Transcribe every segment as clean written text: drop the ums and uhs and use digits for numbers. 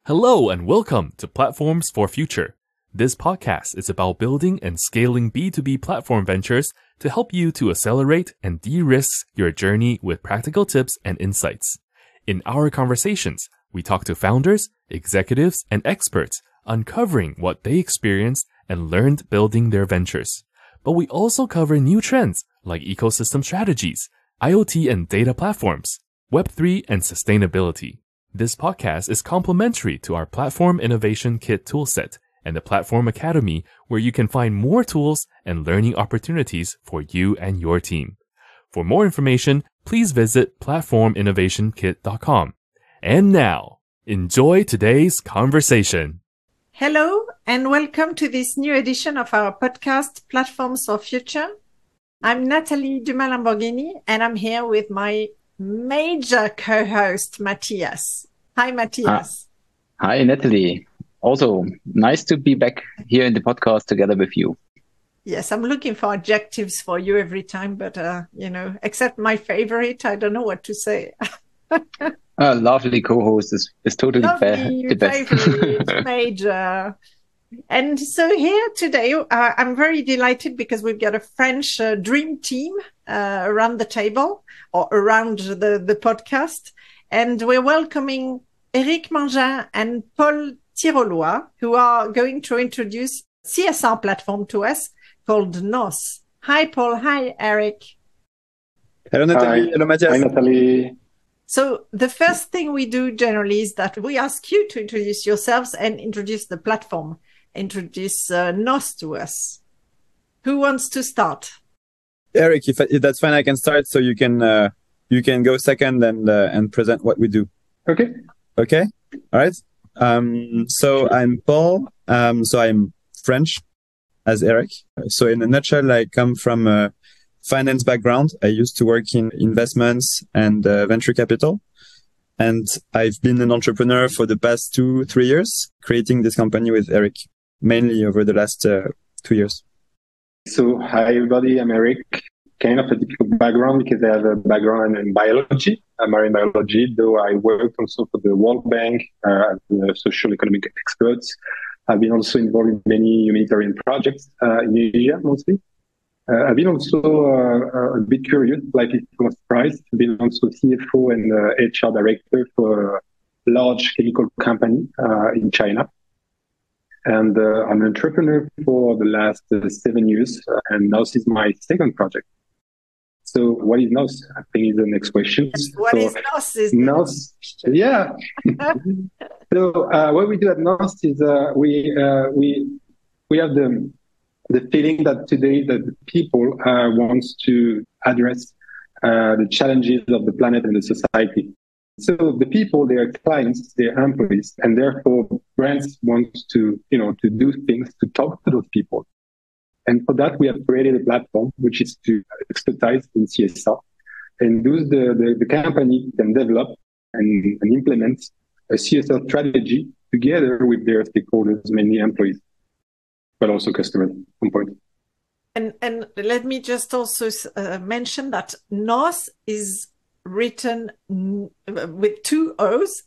Hello and welcome to Platforms for Future. This podcast is about building and scaling B2B platform ventures to help you to accelerate and de-risk your journey with practical tips and insights. In our conversations, we talk to founders, executives, and experts, uncovering what they experienced and learned building their ventures. But we also cover new trends like ecosystem strategies, IoT and data platforms, Web3 and sustainability. This podcast is complementary to our Platform Innovation Kit toolset and the Platform Academy, where you can find more tools and learning opportunities for you and your team. For more information, please visit platforminnovationkit.com. And now, enjoy today's conversation. Hello, and welcome to this new edition of our podcast, Platforms for Future. I'm Nathalie Dumas-Lamborghini, and I'm here with my major co-host, Matthias. Hi, Matthias. Hi, Nathalie. Also, nice to be back here in the podcast together with you. Yes, I'm looking for adjectives for you every time, but, except my favorite, I don't know what to say. Lovely co-host is totally the best. Favorite, major. And so here today, I'm very delighted because we've got a French dream team around the table or around the podcast. And we're welcoming Eric Mangin and Paul Tirolois, who are going to introduce CSR platform to us called NOS. Hi, Paul. Hi, Eric. Hello, Nathalie. Hi. Hello, Matthias. Hi, Nathalie. So the first thing we do generally is that we ask you to introduce yourselves and introduce the platform. Introduce NOS to us. Who wants to start? Eric, if that's fine, I can start. So you can go second and present what we do. Okay. Okay. All right. So I'm Paul. So I'm French, as Eric. So in a nutshell, I come from a finance background. I used to work in investments and venture capital. And I've been an entrepreneur for the past 2-3 years, creating this company with Eric, mainly over the last 2 years. So, hi everybody, I'm Eric. Kind of a difficult background because I have a background in biology, marine biology, though I worked also for the World Bank as a social economic expert. I've been also involved in many humanitarian projects in Asia, mostly. I've been also a bit curious, like it was surprised. I've been also CFO and HR director for a large chemical company in China. And I'm an entrepreneur for the last 7 years, and NOS is my second project. So what is NOS? I think is the next question. What is NOS? NOS, yeah. So what we do at NOS is we have the feeling that today that people wants to address the challenges of the planet and the society. So the people, they are clients, they are employees, and therefore brands want to do things to talk to those people. And for that, we have created a platform which is to expertise in CSR, and thus the company can develop and implement a CSR strategy together with their stakeholders, mainly employees, but also customers at some point. And let me just also mention that NOS is written with 2 O's,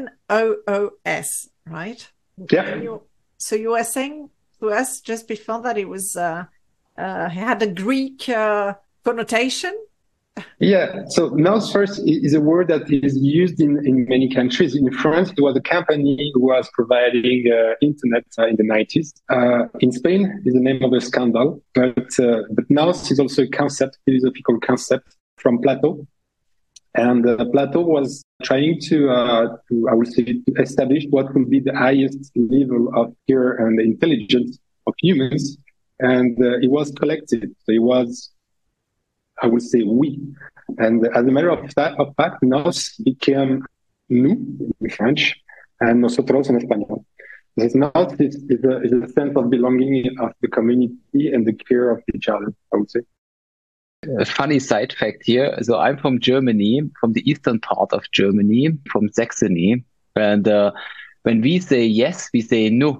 NOOS, right? Yeah. So you were saying to us just before that it was had a Greek connotation? Yeah, so NOS first is a word that is used in many countries. In France, it was a company who was providing internet in the 90s. In Spain, is the name of a scandal, but NOS is also a concept, philosophical concept from Plato. And Plato was trying to establish what will be the highest level of care and intelligence of humans. And it was collective. So it was, I would say, we. And as a matter of fact, NOS became nous in French and nosotros in Spanish. This NOS is a sense of belonging of the community and the care of each other, I would say. A funny side fact here. So I'm from Germany, from the eastern part of Germany, from Saxony. And when we say yes, we say no.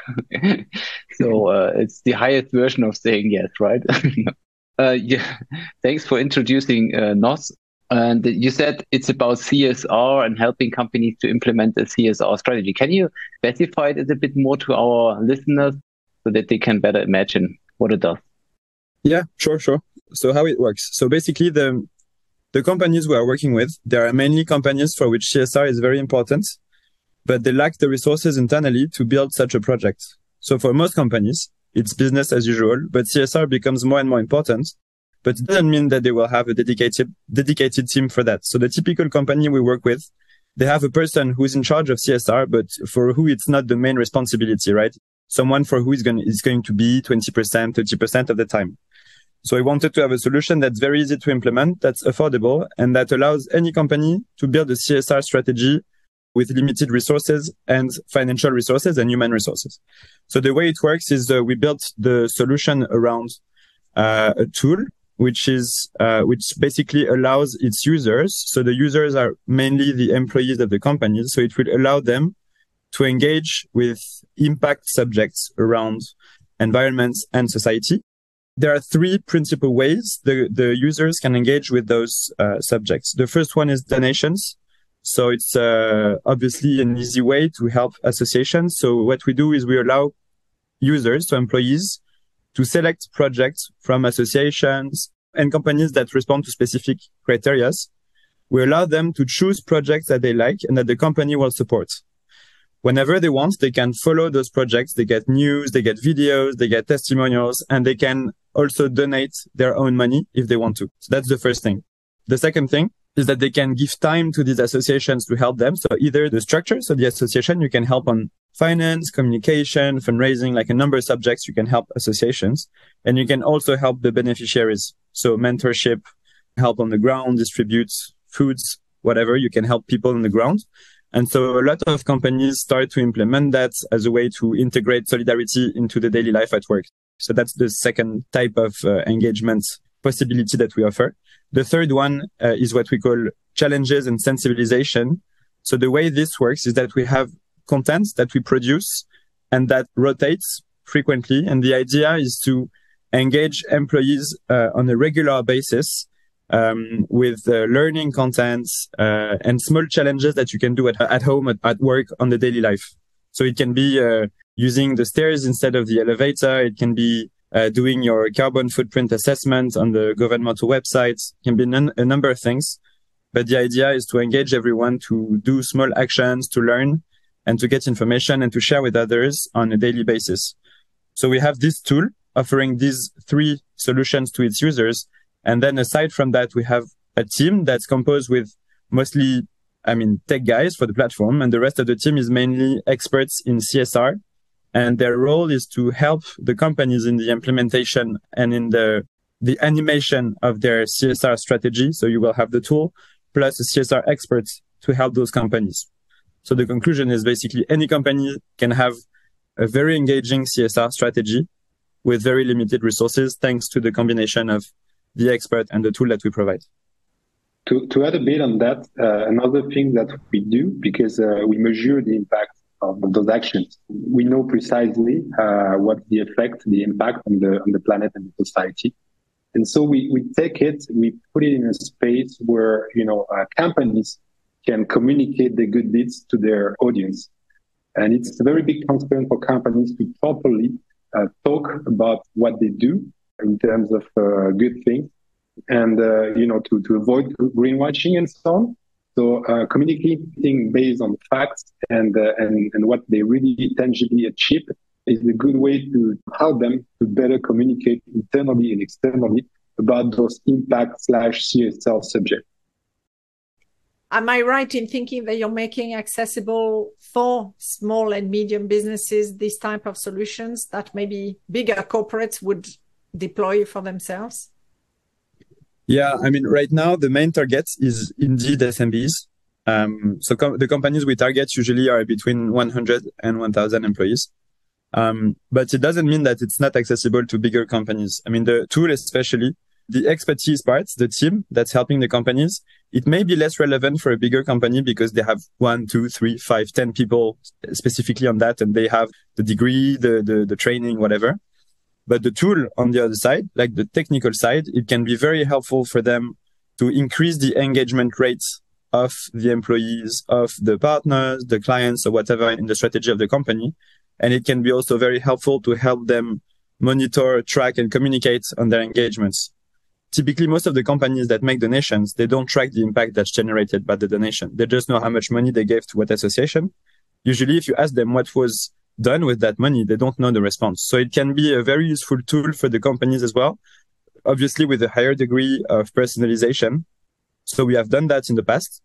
So it's the highest version of saying yes, right? Yeah. Thanks for introducing NOS. And you said it's about CSR and helping companies to implement a CSR strategy. Can you specify it a bit more to our listeners so that they can better imagine what it does? Yeah, sure. So how it works. So basically the companies we are working with, there are mainly companies for which CSR is very important, but they lack the resources internally to build such a project. So for most companies, it's business as usual, but CSR becomes more and more important. But it doesn't mean that they will have a dedicated team for that. So the typical company we work with, they have a person who's in charge of CSR, but for who it's not the main responsibility, right? Someone for who is going to be 20%, 30% of the time. So I wanted to have a solution that's very easy to implement, that's affordable, and that allows any company to build a CSR strategy with limited resources and financial resources and human resources. So the way it works is we built the solution around a tool which basically allows its users. So the users are mainly the employees of the companies. So it will allow them to engage with impact subjects around environments and society. There are three principal ways the users can engage with those subjects. The first one is donations. So it's obviously an easy way to help associations. So what we do is we allow users, so employees, to select projects from associations and companies that respond to specific criteria. We allow them to choose projects that they like and that the company will support. Whenever they want, they can follow those projects. They get news, they get videos, they get testimonials, and they can also donate their own money if they want to. So that's the first thing. The second thing is that they can give time to these associations to help them. So either the structure, so the association, you can help on finance, communication, fundraising, like a number of subjects, you can help associations. And you can also help the beneficiaries. So mentorship, help on the ground, distribute foods, whatever, you can help people on the ground. And so a lot of companies start to implement that as a way to integrate solidarity into the daily life at work. So that's the second type of engagement possibility that we offer. The third one is what we call challenges and sensibilization. So the way this works is that we have content that we produce and that rotates frequently. And the idea is to engage employees on a regular basis with learning content and small challenges that you can do at home, at work, on the daily life. So it can be using the stairs instead of the elevator. It can be doing your carbon footprint assessment on the governmental websites. It can be a number of things. But the idea is to engage everyone to do small actions, to learn and to get information and to share with others on a daily basis. So we have this tool offering these three solutions to its users. And then aside from that, we have a team that's composed with mostly, tech guys for the platform. And the rest of the team is mainly experts in CSR. And their role is to help the companies in the implementation and in the animation of their CSR strategy. So you will have the tool plus a CSR expert to help those companies. So the conclusion is basically any company can have a very engaging CSR strategy with very limited resources, thanks to the combination of the expert and the tool that we provide. To add a bit on that, another thing that we do, because we measure the impact of those actions, we know precisely what the effect, the impact on the planet and the society. And so we take it, we put it in a space where, companies can communicate the good deeds to their audience. And it's a very big concern for companies to properly talk about what they do in terms of good things and, to avoid greenwashing and so on. So communicating based on facts and what they really tangibly achieve is a good way to help them to better communicate internally and externally about those impact/CSR subjects. Am I right in thinking that you're making accessible for small and medium businesses this type of solutions that maybe bigger corporates would deploy for themselves? Yeah, right now the main target is indeed SMBs. So the companies we target usually are between 100 and 1,000 employees. But it doesn't mean that it's not accessible to bigger companies. The tool, especially the expertise parts, the team that's helping the companies, it may be less relevant for a bigger company because they have 1, 2, 3, 5, 10 people specifically on that, and they have the degree, the training, whatever. But the tool on the other side, like the technical side, it can be very helpful for them to increase the engagement rates of the employees, of the partners, the clients, or whatever in the strategy of the company. And it can be also very helpful to help them monitor, track, and communicate on their engagements. Typically, most of the companies that make donations, they don't track the impact that's generated by the donation. They just know how much money they gave to what association. Usually, if you ask them what was done with that money, they don't know the response. So it can be a very useful tool for the companies as well, obviously with a higher degree of personalization. So we have done that in the past.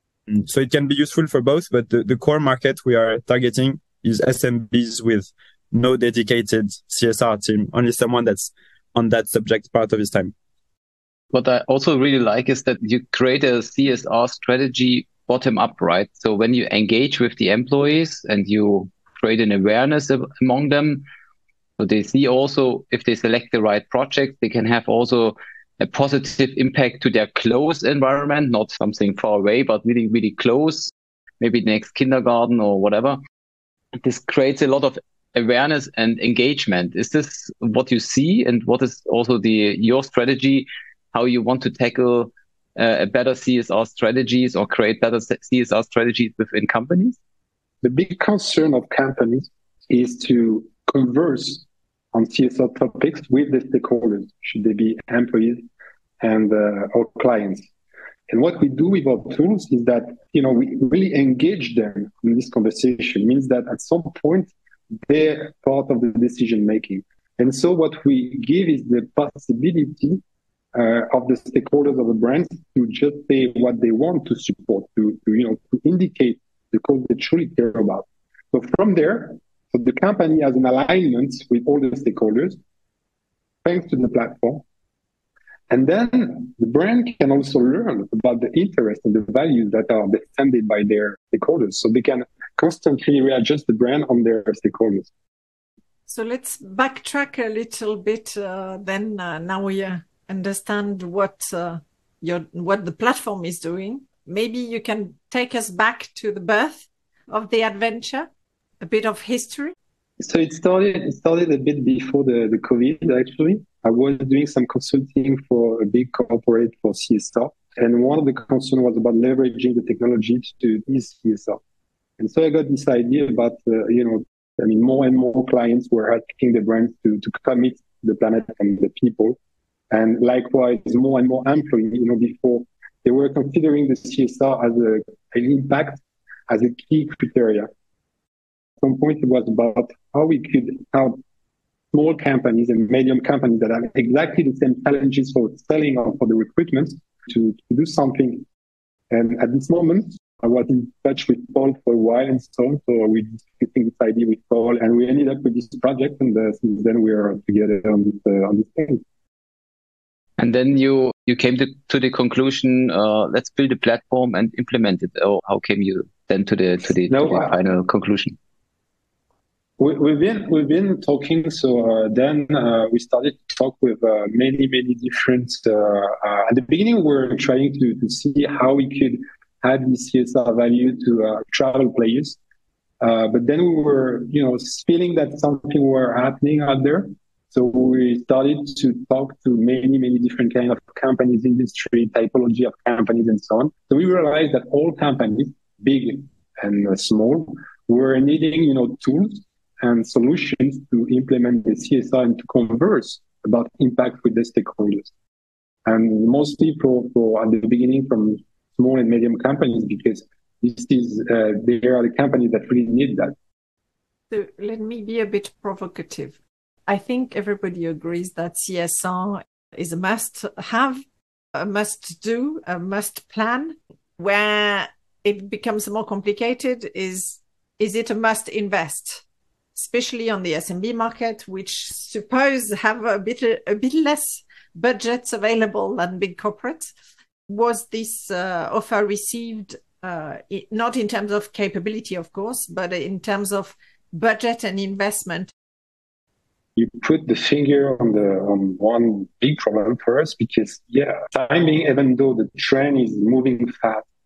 So it can be useful for both, but the core market we are targeting is SMBs with no dedicated CSR team, only someone that's on that subject part of his time. What I also really like is that you create a CSR strategy bottom up, right? So when you engage with the employees and you create an awareness among them, so they see also if they select the right project, they can have also a positive impact to their close environment, not something far away, but really, really close, maybe next kindergarten or whatever. This creates a lot of awareness and engagement. Is this what you see, and what is also your strategy, how you want to tackle a better CSR strategies or create better CSR strategies within companies? The big concern of companies is to converse on CSR topics with the stakeholders, should they be employees and our clients. And what we do with our tools is that, we really engage them in this conversation. It means that at some point, they're part of the decision making. And so what we give is the possibility of the stakeholders of the brands to just say what they want to support, to indicate the cause they truly care about. So from there, so the company has an alignment with all the stakeholders, thanks to the platform. And then the brand can also learn about the interests and the values that are defended by their stakeholders. So they can constantly readjust the brand on their stakeholders. So let's backtrack a little bit. Now we understand what the platform is doing. Maybe you can take us back to the birth of the adventure, a bit of history. So it started a bit before the COVID, actually. I was doing some consulting for a big corporate for CSR. And one of the concerns was about leveraging the technology to use CSR. And so I got this idea about, more and more clients were asking the brands to commit to the planet and the people. And likewise, more and more employees, before they were considering the CSR as an impact as a key criteria. At some point, it was about how we could help small companies and medium companies that have exactly the same challenges for selling or for the recruitment to do something. And at this moment, I was in touch with Paul for a while and so on. So we discussing this idea with Paul, and we ended up with this project. And since then, we are together on this thing. And then you came to the conclusion, let's build a platform and implement it. Or how came you then to the final conclusion? We've been talking. So then we started to talk with many different. At the beginning, we were trying to see how we could add this CSR value to travel players. But then we were, feeling that something were happening out there. So we started to talk to many different kind of companies, industry, typology of companies, and so on. So we realized that all companies, big and small, were needing, tools and solutions to implement the CSR and to converse about impact with the stakeholders. And mostly for at the beginning from small and medium companies, because they are the companies that really need that. So let me be a bit provocative. I think everybody agrees that CSR is a must-have, a must-do, a must-plan. Where it becomes more complicated is it a must-invest, especially on the SMB market, which suppose have a bit less budgets available than big corporates. Was this offer received, not in terms of capability, of course, but in terms of budget and investment? You put the finger on one big problem for us because, timing, even though the trend is moving fast,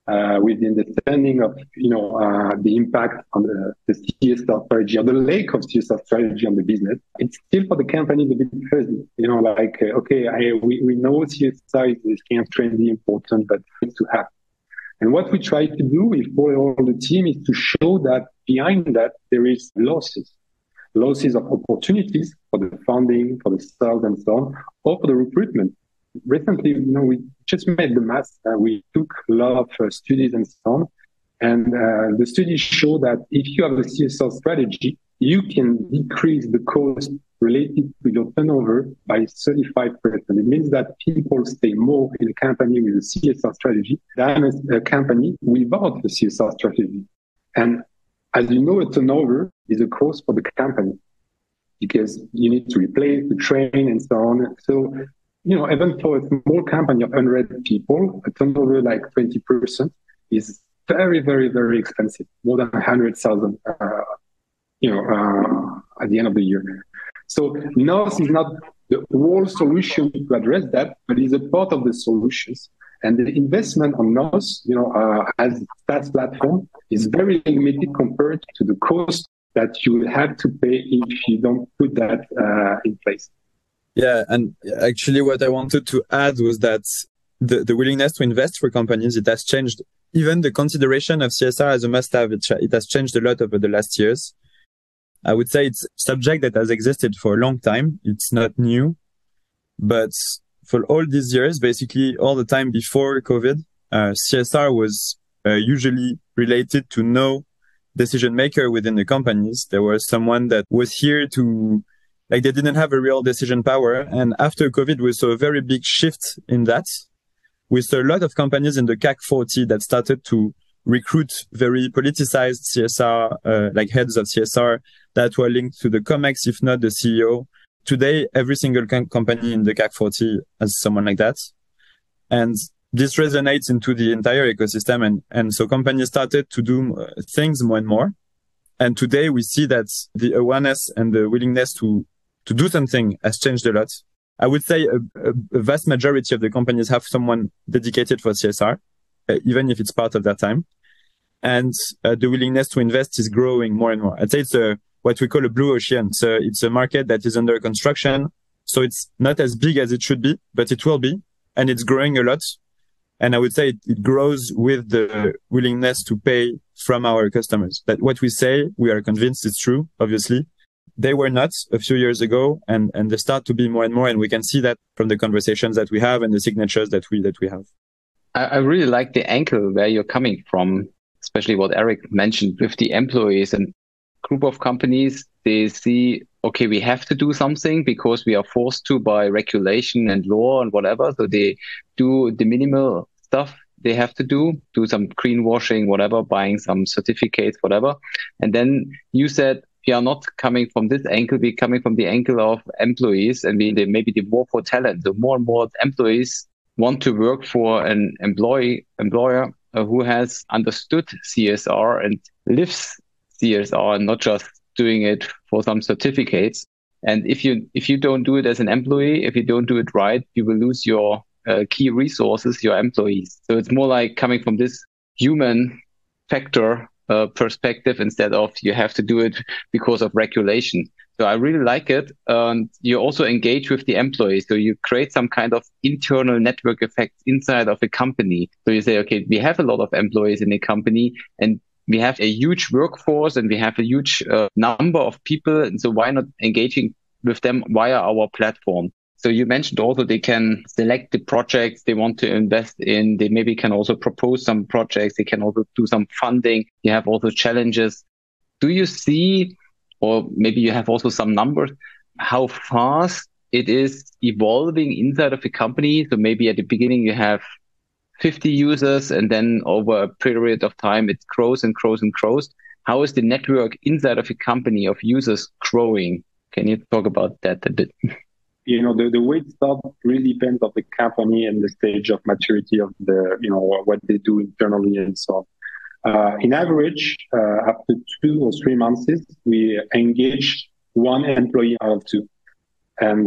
with the understanding of, the impact on the CSR strategy or the lack of CSR strategy on the business. It's still for the company a bit fuzzy, we know CSR is kind of trendy, important, but it's to have. And what we try to do with all the team is to show that behind that there is losses of opportunities for the funding, for the sales and so on, or for the recruitment. Recently, we just made the math. We took a lot of studies and so on. And the studies show that if you have a CSR strategy, you can decrease the cost related to your turnover by 35%. It means that people stay more in a company with a CSR strategy than a company without a CSR strategy. And as you know, a turnover is a cost for the company because you need to replace, to train, and so on. So, even for a small company of 100 people, a turnover like 20% is very, very, very expensive, more than 100,000, at the end of the year. So NOS is not the whole solution to address that, but is a part of the solutions. And the investment on NOS, as a SaaS platform, is very limited compared to the cost that you will have to pay if you don't put that in place. Yeah, and actually what I wanted to add was that the willingness to invest for companies, it has changed. Even the consideration of CSR as a must-have, it has changed a lot over the last years. I would say it's a subject that has existed for a long time. It's not new. But for all these years, basically all the time before COVID, CSR was usually related to no decision maker within the companies. There was someone that was here to, they didn't have a real decision power. And after COVID, we saw a very big shift in that. We saw a lot of companies in the CAC 40 that started to recruit very politicized CSR, heads of CSR that were linked to the COMEX, if not the CEO. Today, every single company in the CAC 40 has someone like that. And this resonates into the entire ecosystem. And so companies started to do things more and more. And today we see that the awareness and the willingness to do something has changed a lot. I would say a vast majority of the companies have someone dedicated for CSR, even if it's part of their time. And the willingness to invest is growing more and more. I'd say it's what we call a blue ocean. So it's a market that is under construction. So it's not as big as it should be, but it will be. And it's growing a lot. And I would say it grows with the willingness to pay from our customers. That what we say, we are convinced it's true, obviously. They were not a few years ago, and they start to be more and more. And we can see that from the conversations that we have and the signatures that we have. I really like the angle where you're coming from, especially what Eric mentioned with the employees and group of companies. They see, okay, we have to do something because we are forced to by regulation and law and whatever. So they do the minimal stuff they have to do some greenwashing, whatever, buying some certificates, whatever. And then you said, we are not coming from this angle, we're coming from the angle of employees, and maybe the war for talent. So more and more employees want to work for an employer who has understood CSR and lives CSR and not just doing it for some certificates. And if you don't do it as an employee, if you don't do it right, you will lose your key resources, your employees. So it's more like coming from this human factor perspective instead of you have to do it because of regulation. So I really like it. You also engage with the employees. So you create some kind of internal network effect inside of a company. So you say, okay, we have a lot of employees in a company and we have a huge workforce and we have a huge number of people. And so why not engaging with them via our platform? So you mentioned also they can select the projects they want to invest in. They maybe can also propose some projects. They can also do some funding. You have also challenges. Do you see, or maybe you have also some numbers, how fast it is evolving inside of a company? So maybe at the beginning you have 50 users and then over a period of time it grows and grows and grows. How is the network inside of a company of users growing? Can you talk about that a bit? The way it starts really depends on the company and the stage of maturity of what they do internally and so on. In average, after 2 or 3 months, we engage 1 employee out of 2. And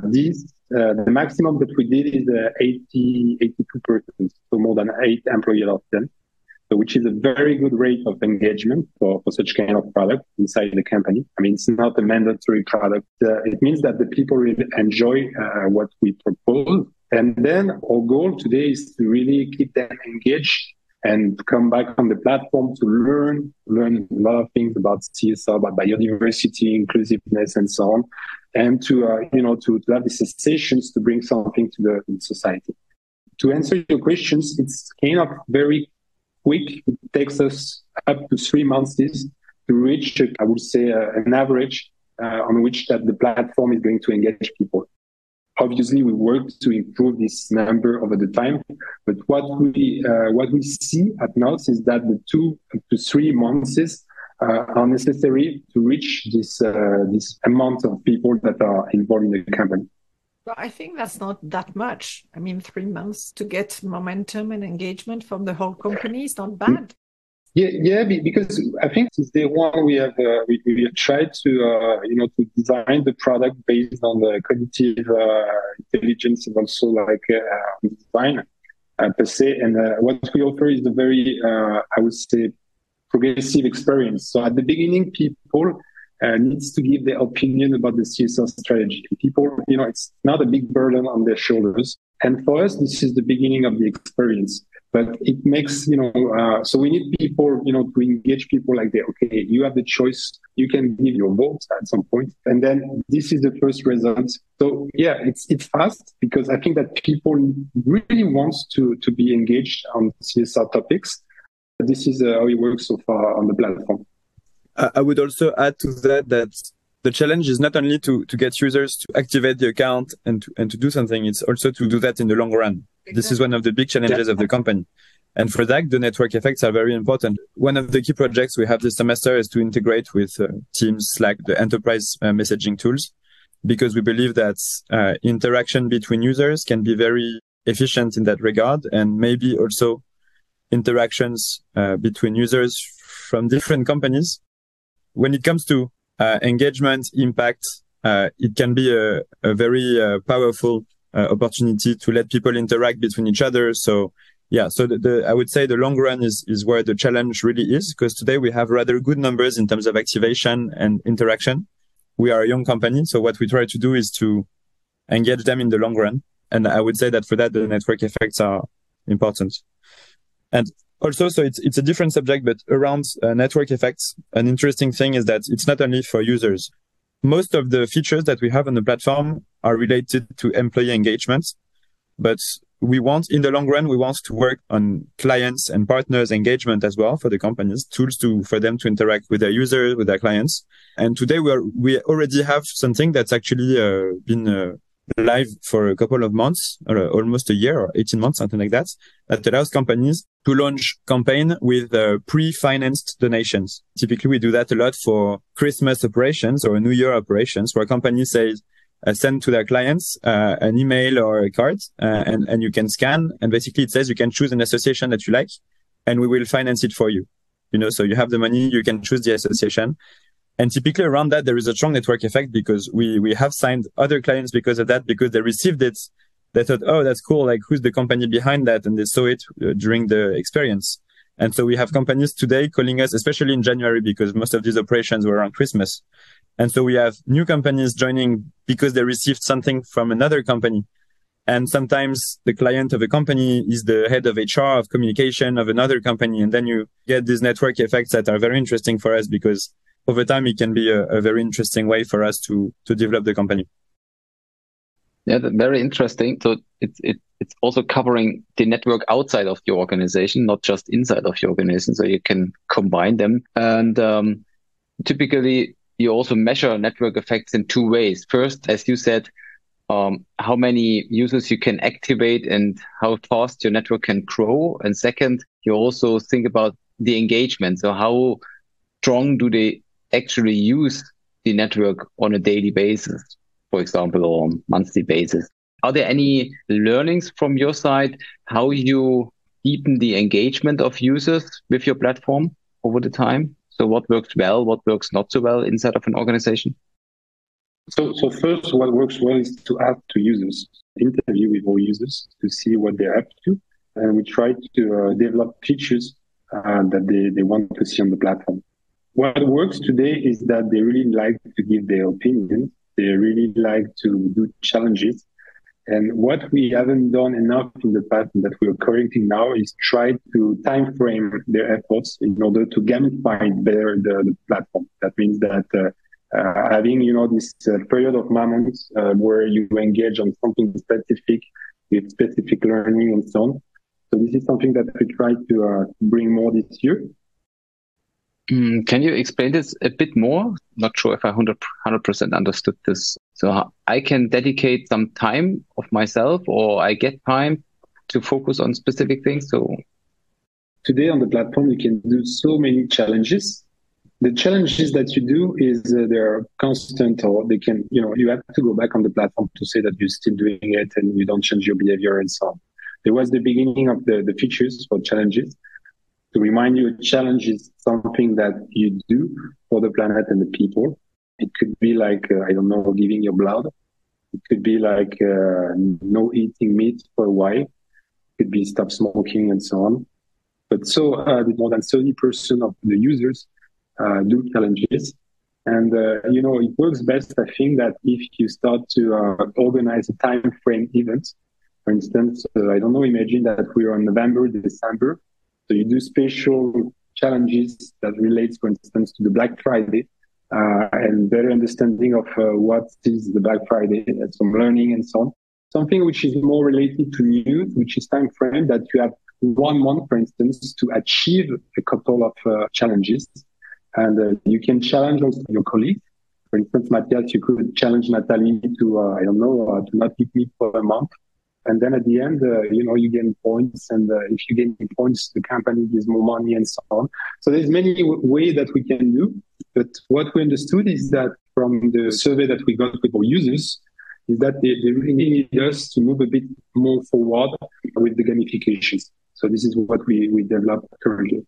the maximum that we did is 82%, so more than 8 employees out of 10. which is a very good rate of engagement for such kind of product inside the company. I mean, it's not a mandatory product. It means that the people really enjoy what we propose. And then our goal today is to really keep them engaged and come back on the platform to learn a lot of things about CSR, about biodiversity, inclusiveness, and so on, and to have these sessions to bring something to the society. To answer your questions, it's kind of very quick. It takes us up to 3 months to reach, I would say, an average on which that the platform is going to engage people. Obviously, we work to improve this number over the time, but what we see at Notes is that the 2 to 3 months are necessary to reach this amount of people that are involved in the company. Well, I think that's not that much. I mean, 3 months to get momentum and engagement from the whole company is not bad. Yeah, because I think since day one we have tried to design the product based on the cognitive intelligence and also like design per se. And what we offer is a very I would say progressive experience. So at the beginning, people needs to give their opinion about the CSR strategy. People, it's not a big burden on their shoulders. And for us, this is the beginning of the experience. But it makes, so we need people, to engage people like that. Okay, you have the choice. You can give your vote at some point. And then this is the first result. So yeah, it's fast because I think that people really want to be engaged on CSR topics. This is how it works so far on the platform. I would also add to that the challenge is not only to get users to activate the account and to do something, it's also to do that in the long run. Exactly. This is one of the big challenges of the company. And for that, the network effects are very important. One of the key projects we have this semester is to integrate with Teams, Slack, the enterprise messaging tools, because we believe that interaction between users can be very efficient in that regard, and maybe also interactions between users from different companies. When it comes to engagement, impact, it can be a very powerful opportunity to let people interact between each other. So yeah, so I would say the long run is where the challenge really is, because today we have rather good numbers in terms of activation and interaction. We are a young company, so what we try to do is to engage them in the long run. And I would say that for that, the network effects are important. And also, so it's a different subject, but around network effects, an interesting thing is that it's not only for users. Most of the features that we have on the platform are related to employee engagement, but in the long run, we want to work on clients and partners engagement as well for the companies, tools for them to interact with their users, with their clients. And today we already have something that's actually been live for a couple of months, or almost a year or 18 months, something like that allows companies to launch campaign with pre-financed donations. Typically, we do that a lot for Christmas operations or New Year operations, where companies say, send to their clients an email or a card, and you can scan. And basically it says you can choose an association that you like, and we will finance it for you. So you have the money, you can choose the association. And typically around that, there is a strong network effect because we have signed other clients because of that, because they received it. They thought, oh, that's cool. Like, who's the company behind that? And they saw it during the experience. And so we have companies today calling us, especially in January, because most of these operations were around Christmas. And so we have new companies joining because they received something from another company. And sometimes the client of a company is the head of HR, of communication of another company. And then you get these network effects that are very interesting for us, because over time, it can be a very interesting way for us to develop the company. Yeah, very interesting. So it's also covering the network outside of your organization, not just inside of your organization. So you can combine them. And typically, you also measure network effects in two ways. First, as you said, how many users you can activate and how fast your network can grow. And second, you also think about the engagement. So how strong do they actually use the network on a daily basis, for example, or monthly basis? Are there any learnings from your side, how you deepen the engagement of users with your platform over the time? So what works well, what works not so well inside of an organization? So first, what works well is to ask to users, interview with all users to see what they're up to. And we try to develop features that they want to see on the platform. What works today is that they really like to give their opinions. They really like to do challenges. And what we haven't done enough in the past and that we are correcting now is try to time frame their efforts in order to gamify better the platform. That means that having, this period of moments where you engage on something specific with specific learning and so on. So this is something that we try to bring more this year. Can you explain this a bit more? Not sure if I 100% understood this. So I can dedicate some time of myself, or I get time to focus on specific things. So today on the platform, you can do so many challenges. The challenges that you do is they're constant, or they can, you have to go back on the platform to say that you're still doing it and you don't change your behavior and so on. There was the beginning of the features for challenges. To remind you, a challenge is something that you do for the planet and the people. It could be like, giving your blood. It could be like no eating meat for a while. It could be stop smoking and so on. But more than 30% of the users do challenges. And, it works best, I think, that if you start to organize a time frame event. For instance, imagine that we're on November, December. So you do special challenges that relates, for instance, to the Black Friday and better understanding of what is the Black Friday, and some learning and so on. Something which is more related to news, which is time frame that you have 1 month, for instance, to achieve a couple of challenges. And you can challenge also your colleagues. For instance, Matthias, you could challenge Natalie to, to not eat meat for a month. And then at the end, you gain points. And if you gain points, the company gives more money and so on. So there's many ways that we can do. But what we understood is that from the survey that we got with our users, is that they really need us to move a bit more forward with the gamifications. So this is what we develop currently.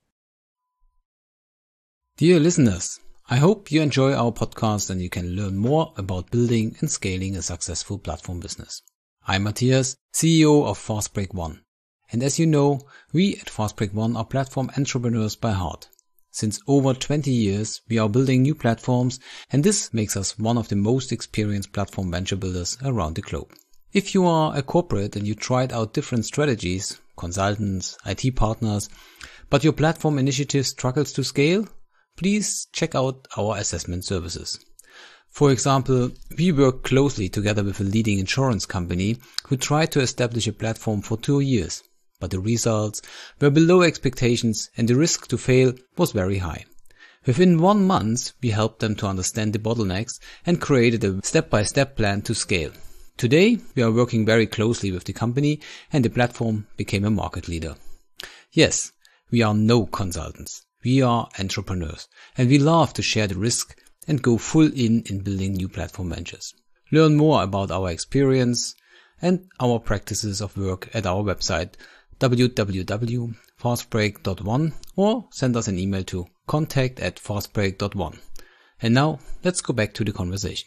Dear listeners, I hope you enjoy our podcast and you can learn more about building and scaling a successful platform business. I'm Matthias, CEO of Fastbreak One. And as you know, we at Fastbreak One are platform entrepreneurs by heart. Since over 20 years, we are building new platforms, and this makes us one of the most experienced platform venture builders around the globe. If you are a corporate and you tried out different strategies, consultants, IT partners, but your platform initiative struggles to scale, please check out our assessment services. For example, we work closely together with a leading insurance company who tried to establish a platform for 2 years, but the results were below expectations and the risk to fail was very high. Within 1 month, we helped them to understand the bottlenecks and created a step-by-step plan to scale. Today, we are working very closely with the company and the platform became a market leader. Yes, we are no consultants. We are entrepreneurs and we love to share the risk and go full in building new platform ventures. Learn more about our experience and our practices of work at our website www.fastbreak.one or send us an email to contact@fastbreak.one. And now let's go back to the conversation.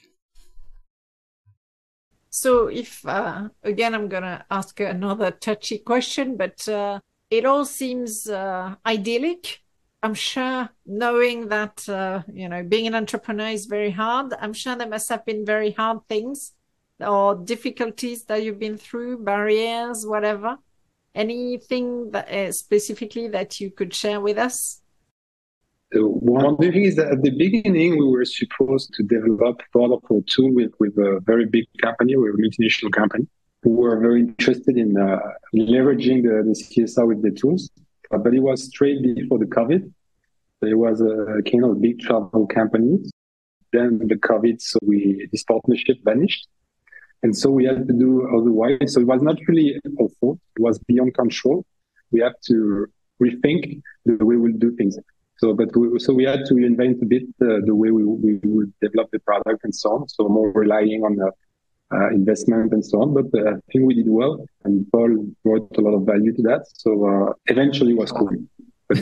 So if, again, I'm going to ask another touchy question, but it all seems idyllic. I'm sure knowing that, being an entrepreneur is very hard. I'm sure there must have been very hard things or difficulties that you've been through, barriers, whatever. Anything that specifically that you could share with us? One of the things is that at the beginning, we were supposed to develop part of our tool with a very big company, with a multinational company, who were very interested in leveraging the CSR with the tools. But it was straight before the COVID. There was a kind of big travel company. Then the COVID, so this partnership vanished. And so we had to do otherwise. So it was not really our fault. It was beyond control. We have to rethink the way we'll do things. So we had to reinvent a bit the way we would develop the product and so on. So more relying on the investment and so on. But I think we did well, and Paul brought a lot of value to that. So eventually it was cool. But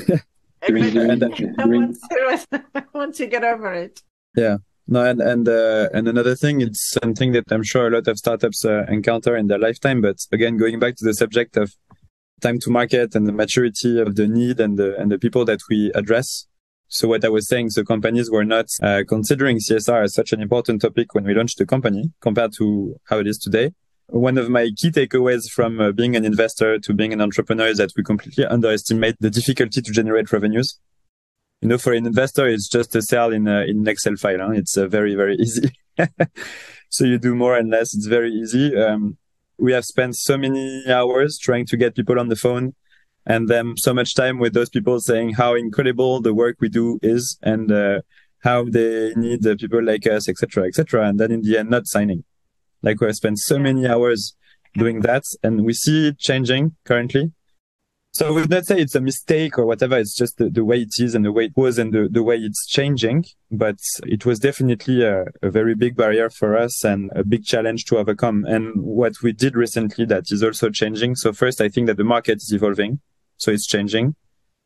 once you get over it. Yeah. No, and another thing, it's something that I'm sure a lot of startups encounter in their lifetime. But again, going back to the subject of time to market and the maturity of the need and the people that we address. So what I was saying, so companies were not considering CSR as such an important topic when we launched the company compared to how it is today. One of my key takeaways from being an investor to being an entrepreneur is that we completely underestimate the difficulty to generate revenues. You know, for an investor, it's just a cell in an Excel file. Huh? It's very, very easy. So you do more and less. It's very easy. We have spent so many hours trying to get people on the phone and then so much time with those people saying how incredible the work we do is and how they need people like us, etc., etc. And then in the end, not signing. Like we have spent so many hours doing that and we see it changing currently. So we would not say it's a mistake or whatever. It's just the way it is and the way it was and the way it's changing. But it was definitely a very big barrier for us and a big challenge to overcome. And what we did recently that is also changing. So first, I think that the market is evolving. So it's changing.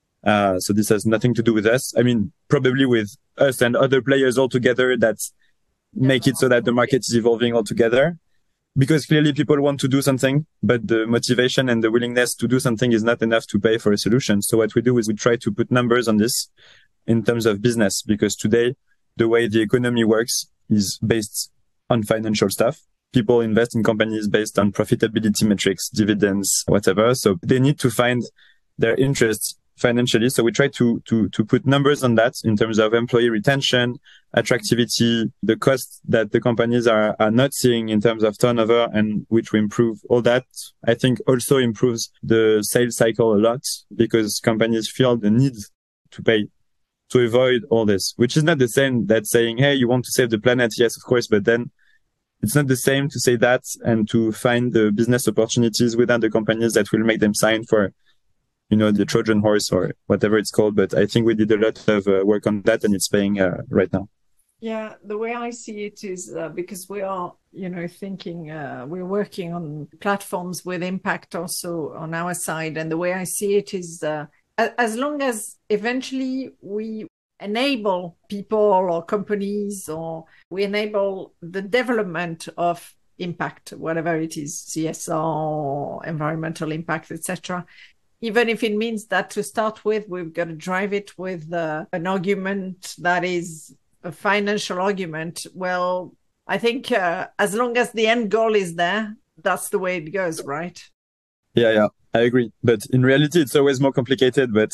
So this has nothing to do with us. I mean, probably with us and other players all together that make it so that the market is evolving altogether. Because clearly people want to do something, but the motivation and the willingness to do something is not enough to pay for a solution. So what we do is we try to put numbers on this in terms of business, because today the way the economy works is based on financial stuff. People invest in companies based on profitability metrics, dividends, whatever. So they need to find their interests financially. So we try to put numbers on that in terms of employee retention, attractivity, the cost that the companies are not seeing in terms of turnover, and which we improve. All that, I think, also improves the sales cycle a lot because companies feel the need to pay to avoid all this, which is not the same that saying, hey, you want to save the planet? Yes, of course. But then it's not the same to say that and to find the business opportunities within the companies that will make them sign for, you know, the Trojan horse or whatever it's called. But I think we did a lot of work on that and it's paying right now. Yeah, the way I see it is because we are, you know, thinking we're working on platforms with impact also on our side. And the way I see it is as long as eventually we enable people or companies or we enable the development of impact, whatever it is, CSR, environmental impact, etc., even if it means that to start with, we've got to drive it with an argument that is a financial argument. Well, I think as long as the end goal is there, that's the way it goes, right? Yeah, I agree. But in reality, it's always more complicated. But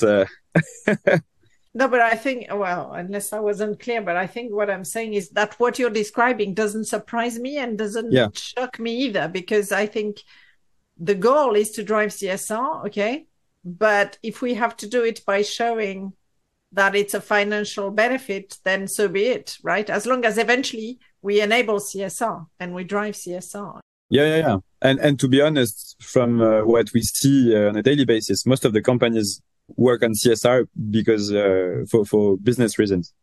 No, but I think, well, unless I wasn't clear, but I think what I'm saying is that what you're describing doesn't surprise me and doesn't shock me either, because I think the goal is to drive CSR, okay? But if we have to do it by showing that it's a financial benefit, then so be it, right? As long as eventually we enable CSR and we drive CSR. Yeah. And to be honest, from what we see on a daily basis, most of the companies work on CSR because for business reasons.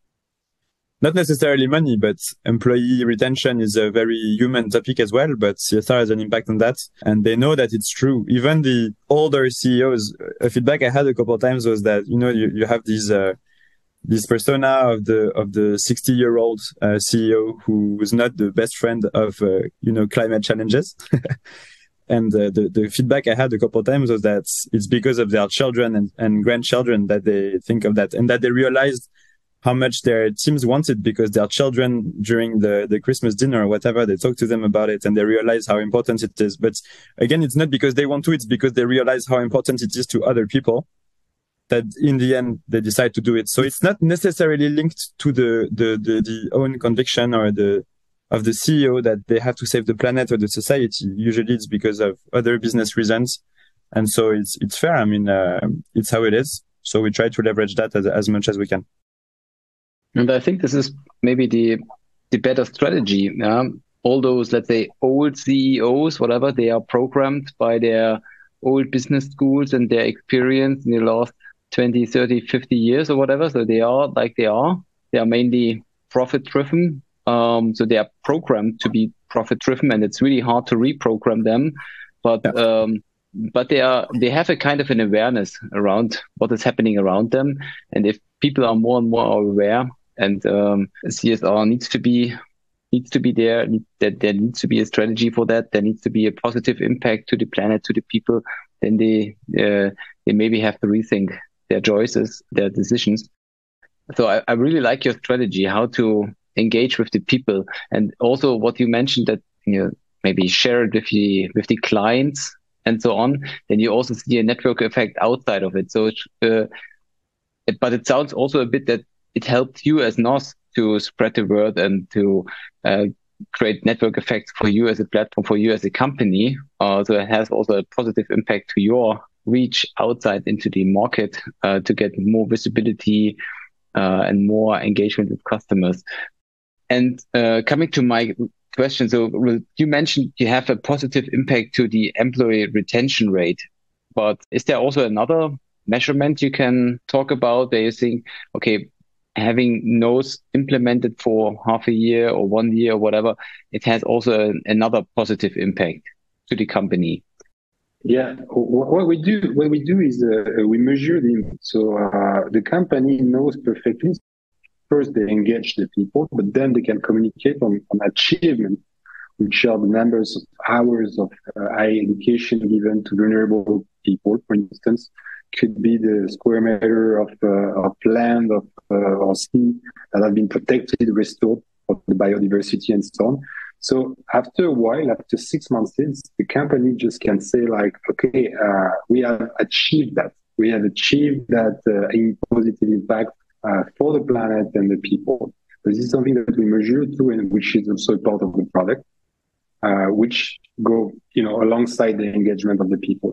Not necessarily money, but employee retention is a very human topic as well, but CSR has an impact on that. And they know that it's true. Even the older CEOs, a feedback I had a couple of times was that, you know, you have this persona of the 60-year-old CEO who was not the best friend of, climate challenges. And the feedback I had a couple of times was that it's because of their children and grandchildren that they think of that, and that they realized how much their teams wanted, because their children during the Christmas dinner or whatever, they talk to them about it and they realize how important it is. But again, it's not because they want to, it's because they realize how important it is to other people that in the end they decide to do it. So it's not necessarily linked to the own conviction or of the CEO that they have to save the planet or the society. Usually it's because of other business reasons. And so it's fair. I mean, it's how it is. So we try to leverage that as much as we can. And I think this is maybe the better strategy. All those, let's say, old CEOs, whatever, they are programmed by their old business schools and their experience in the last 20, 30, 50 years or whatever. So they are like they are. They are mainly profit-driven. So they are programmed to be profit-driven, and it's really hard to reprogram them. But they have a kind of an awareness around what is happening around them. And if people are more and more aware, and CSR needs to be there, there needs to be a strategy for that. There needs to be a positive impact to the planet, to the people. then they maybe have to rethink their choices, their decisions. So I really like your strategy, how to engage with the people, and also what you mentioned that maybe share it with the clients and so on. Then you also see a network effect outside of it. So, but it sounds also a bit that it helped you as Nos to spread the word and to create network effects for you as a platform, for you as a company. So it has also a positive impact to your reach outside into the market to get more visibility and more engagement with customers. And coming to my question, so you mentioned you have a positive impact to the employee retention rate, but is there also another measurement you can talk about where you think, okay, having Nos implemented for half a year or 1 year or whatever, it has also another positive impact to the company? Yeah, what we do is we measure them. So the company knows perfectly. First, they engage the people, but then they can communicate on achievement, which are the numbers of hours of higher education given to vulnerable people, for instance. Could be the square meter of land or sea that have been protected, restored for the biodiversity and so on. So after a while, after 6 months, the company just can say like, okay, we have achieved that. We have achieved that positive impact for the planet and the people. This is something that we measure too, and which is also a part of the product, which go alongside the engagement of the people.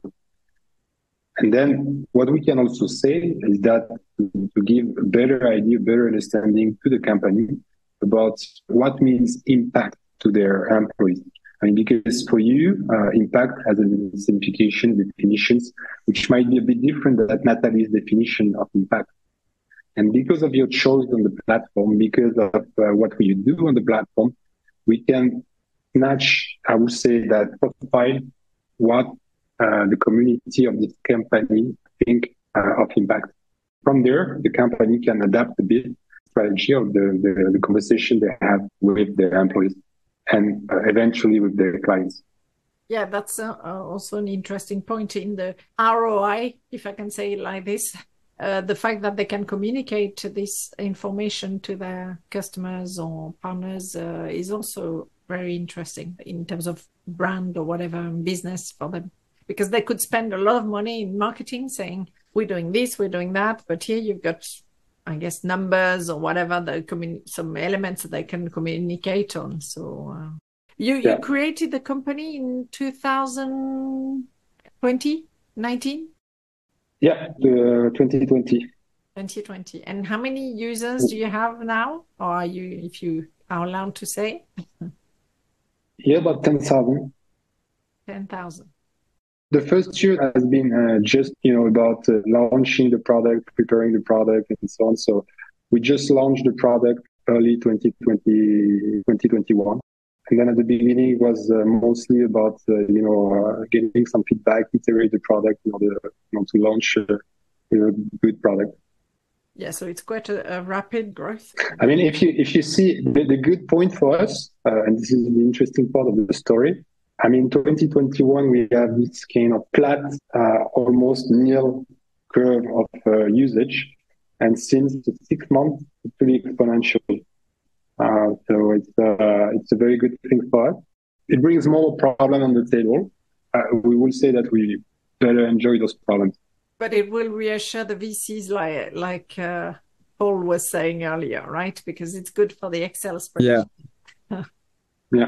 And then what we can also say is that to give a better idea, better understanding to the company about what means impact to their employees. I mean, because for you, impact has a simplification, definitions, which might be a bit different than Natalie's definition of impact. And because of your choice on the platform, because of what we do on the platform, we can match, I would say, that profile what the community of this company think of impact. From there, the company can adapt a bit strategy of the conversation they have with their employees and eventually with their clients. Yeah, that's also an interesting point in the ROI, if I can say it like this. The fact that they can communicate this information to their customers or partners is also very interesting in terms of brand or whatever business for them. Because they could spend a lot of money in marketing saying, we're doing this, we're doing that. But here you've got, I guess, numbers or whatever, some elements that they can communicate on. So you created the company in 2019? Yeah, 2020. 2020. And how many users do you have now? Or are you, if you are allowed to say? Yeah, about 10,000. 10,000. The first year has been just, about launching the product, preparing the product and so on. So we just launched the product early 2021. And then at the beginning, it was mostly about, getting some feedback, iterate the product in order to launch a good product. Yeah, so it's quite a rapid growth. I mean, if you see the good point for us, and this is the interesting part of the story, I mean, 2021, we have this kind of flat, almost nil curve of usage. And since 6 months, it's pretty exponential. So it's a very good thing for us. It brings more problem on the table. We will say that we better enjoy those problems. But it will reassure the VCs like Paul was saying earlier, right? Because it's good for the Excel spreadsheet. Yeah.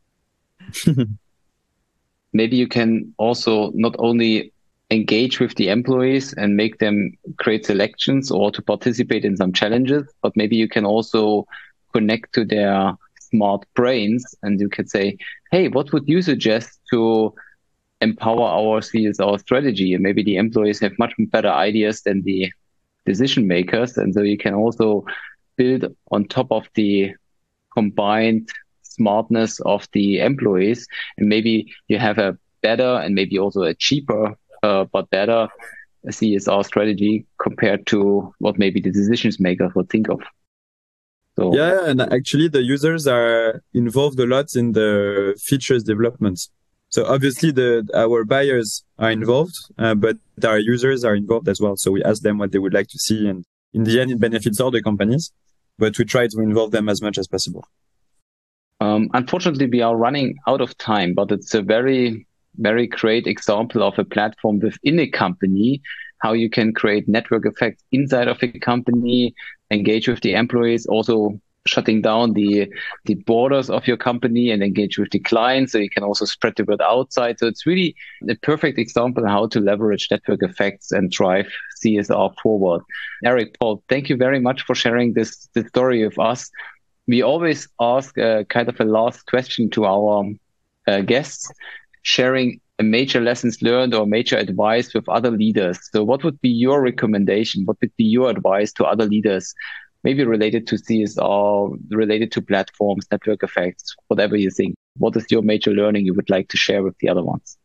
Maybe you can also not only engage with the employees and make them create selections or to participate in some challenges, but maybe you can also connect to their smart brains and you could say, hey, what would you suggest to empower our CSR strategy? And maybe the employees have much better ideas than the decision makers. And so you can also build on top of the combined smartness of the employees. And maybe you have a better and maybe also a cheaper, but better CSR strategy compared to what maybe the decision makers would think of. So, yeah, and actually the users are involved a lot in the features development. So obviously our buyers are involved, but our users are involved as well. So we ask them what they would like to see. And in the end, it benefits all the companies, but we try to involve them as much as possible. Unfortunately, we are running out of time, but it's a very, very great example of a platform within a company, how you can create network effects inside of a company, engage with the employees, also shutting down the borders of your company and engage with the clients, so you can also spread the word outside. So it's really a perfect example how to leverage network effects and drive CSR forward. Eric, Paul, thank you very much for sharing this story with us. We always ask kind of a last question to our guests, sharing a major lessons learned or major advice with other leaders. So what would be your recommendation? What would be your advice to other leaders, maybe related to CSR, related to platforms, network effects, whatever you think? What is your major learning you would like to share with the other ones?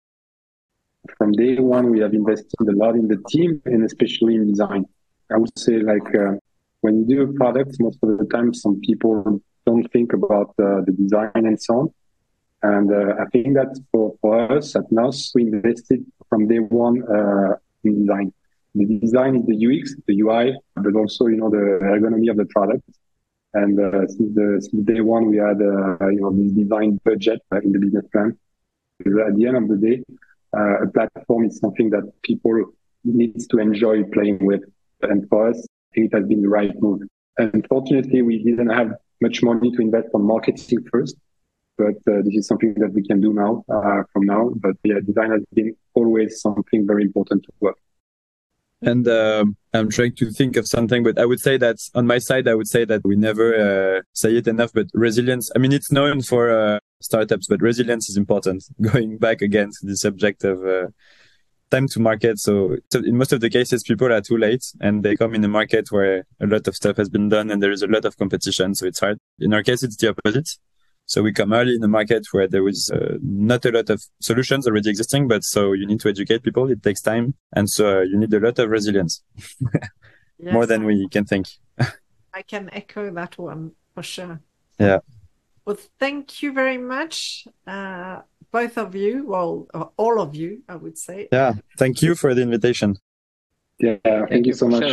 From day one, we have invested a lot in the team and especially in design. I would say when you do a product, most of the time, some people don't think about the design and so on. And I think that for us at NOS, we invested from day one in design. The design is the UX, the UI, but also, the ergonomy of the product. And since day one, we had, this design budget in the business plan. Because at the end of the day, a platform is something that people needs to enjoy playing with. And for us, I think it has been the right move. Unfortunately, we didn't have much money to invest on marketing first, but this is something that we can do now, from now. But yeah, design has been always something very important to work. And I'm trying to think of something, but I would say that on my side, I would say that we never say it enough, but resilience, I mean, it's known for startups, but resilience is important. Going back again to the subject of time to market. So in most of the cases, people are too late and they come in a market where a lot of stuff has been done and there is a lot of competition. So it's hard. In our case, it's the opposite. So we come early in a market where there is not a lot of solutions already existing, but so you need to educate people. It takes time. And so you need a lot of resilience, yes, more than we can think. I can echo that one for sure. Yeah. Well, thank you very much, both of you. Well, all of you, I would say. Yeah. Thank you for the invitation. Yeah. Thank you so much.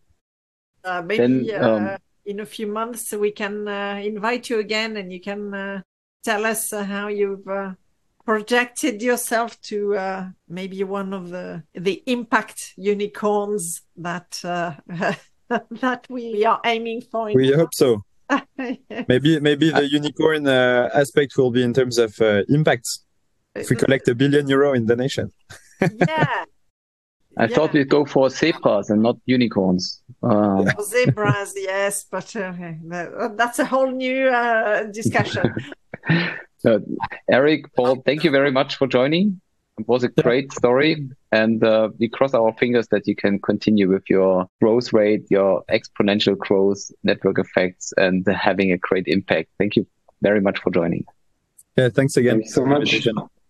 Maybe in a few months we can invite you again, and you can tell us how you've projected yourself to maybe one of the impact unicorns that that we are aiming for. We hope so. Maybe the unicorn aspect will be in terms of impact. If we collect €1 billion in donation. Yeah. I thought we'd go for zebras and not unicorns. Zebras, yes, but that's a whole new discussion. Eric, Paul, thank you very much for joining. It was a great story, and we cross our fingers that you can continue with your growth rate, your exponential growth, network effects, and having a great impact. Thank you very much for joining. Yeah, thanks again. Thank you so much.